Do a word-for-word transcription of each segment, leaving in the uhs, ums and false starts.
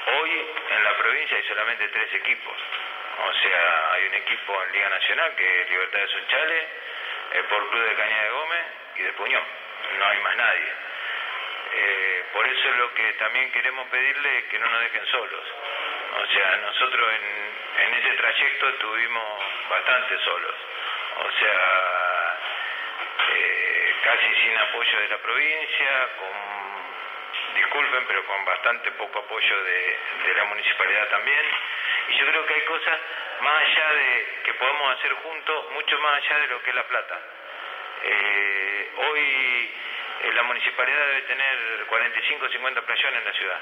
Hoy en la provincia hay solamente tres equipos. O sea, hay un equipo en Liga Nacional que es Libertad de Sunchales, el Sport Club de Cañada de Gómez y de Puñón. No hay más nadie. Eh, por eso es lo que también queremos pedirle es que no nos dejen solos. O sea, nosotros en, en ese trayecto estuvimos bastante solos. O sea, eh, casi sin apoyo de la provincia, con, disculpen, pero con bastante poco apoyo de, de la municipalidad también. Y yo creo que hay cosas más allá de que podemos hacer juntos, mucho más allá de lo que es la plata. Eh, hoy eh, la municipalidad debe tener cuarenta y cinco o cincuenta playones en la ciudad.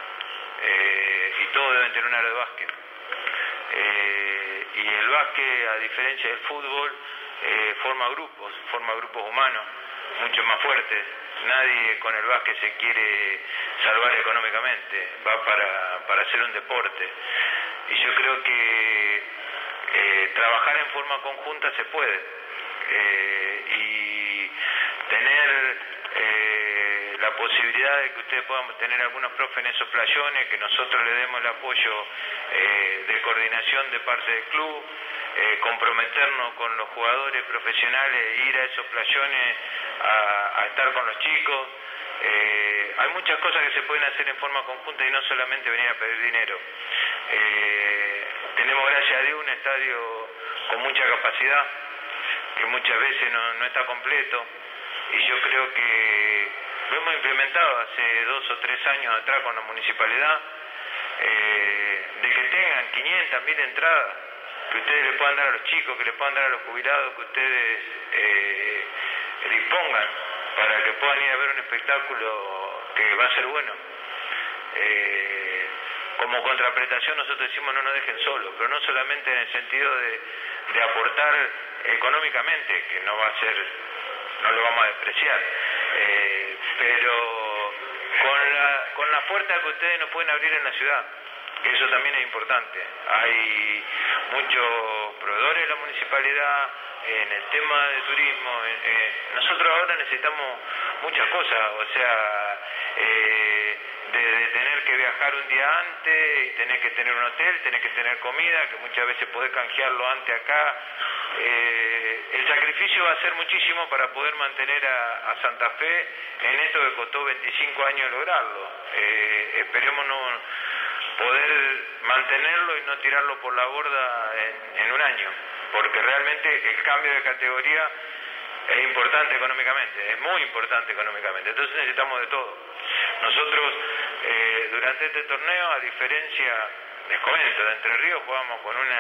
Eh, y todos deben tener un área de básquet. Eh, y el básquet, a diferencia del fútbol, eh, forma grupos, forma grupos humanos, mucho más fuertes. Nadie con el básquet se quiere salvar económicamente, va para, para hacer un deporte. Y yo creo que eh, trabajar en forma conjunta se puede. Eh, y tener eh, la posibilidad de que ustedes puedan tener algunos profes en esos playones, que nosotros le demos el apoyo eh, de coordinación de parte del club, eh, comprometernos con los jugadores profesionales, ir a esos playones a, a estar con los chicos. Eh, hay muchas cosas que se pueden hacer en forma conjunta y no solamente venir a pedir dinero. Eh, tenemos, gracias a Dios, un estadio con mucha capacidad, que muchas veces no, no está completo, y yo creo que lo hemos implementado hace dos o tres años atrás con la municipalidad, eh, de que tengan quinientas, mil entradas, que ustedes le puedan dar a los chicos, que le puedan dar a los jubilados, que ustedes eh, dispongan para que puedan ir a ver un espectáculo que va a ser bueno. Eh, como contraprestación nosotros decimos no nos dejen solos, pero no solamente en el sentido de, de aportar económicamente, que no va a ser, no lo vamos a despreciar, eh, pero con la, con la puerta que ustedes nos pueden abrir en la ciudad, que eso también es importante. Hay muchos proveedores de la municipalidad en el tema de turismo. Eh, nosotros ahora necesitamos muchas cosas, o sea, eh, de, de tener que viajar un día antes y tener que tener un hotel, tener que tener comida, que muchas veces podés canjearlo antes acá. Eh, el sacrificio va a ser muchísimo para poder mantener a, a Santa Fe en esto que costó veinticinco años lograrlo. Eh, esperemos no poder mantenerlo y no tirarlo por la borda en, en un año, porque realmente el cambio de categoría es importante económicamente, es muy importante económicamente, entonces necesitamos de todo. Nosotros eh, durante este torneo, a diferencia, les comento, de Entre Ríos jugamos con una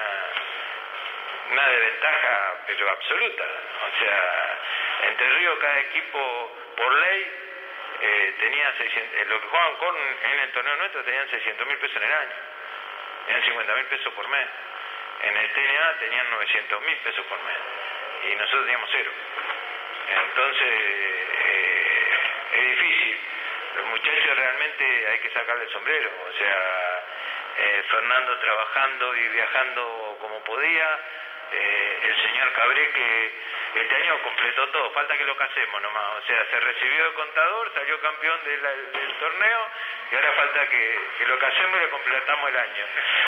una desventaja pero absoluta. O sea, Entre Ríos cada equipo por ley eh, tenía seiscientos, lo que jugaban con en el torneo nuestro tenían seiscientos mil pesos en el año, tenían cincuenta mil pesos por mes. En el T N A tenían novecientos mil pesos por mes y nosotros teníamos cero. Entonces eh, es difícil. Los muchachos realmente hay que sacarle el sombrero. O sea, eh, Fernando trabajando y viajando como podía. Eh, el señor Cabré, que este año completó todo, falta que lo casemos nomás. O sea, se recibió de contador, salió campeón de la, del torneo y ahora falta que, que lo casemos y le completamos el año.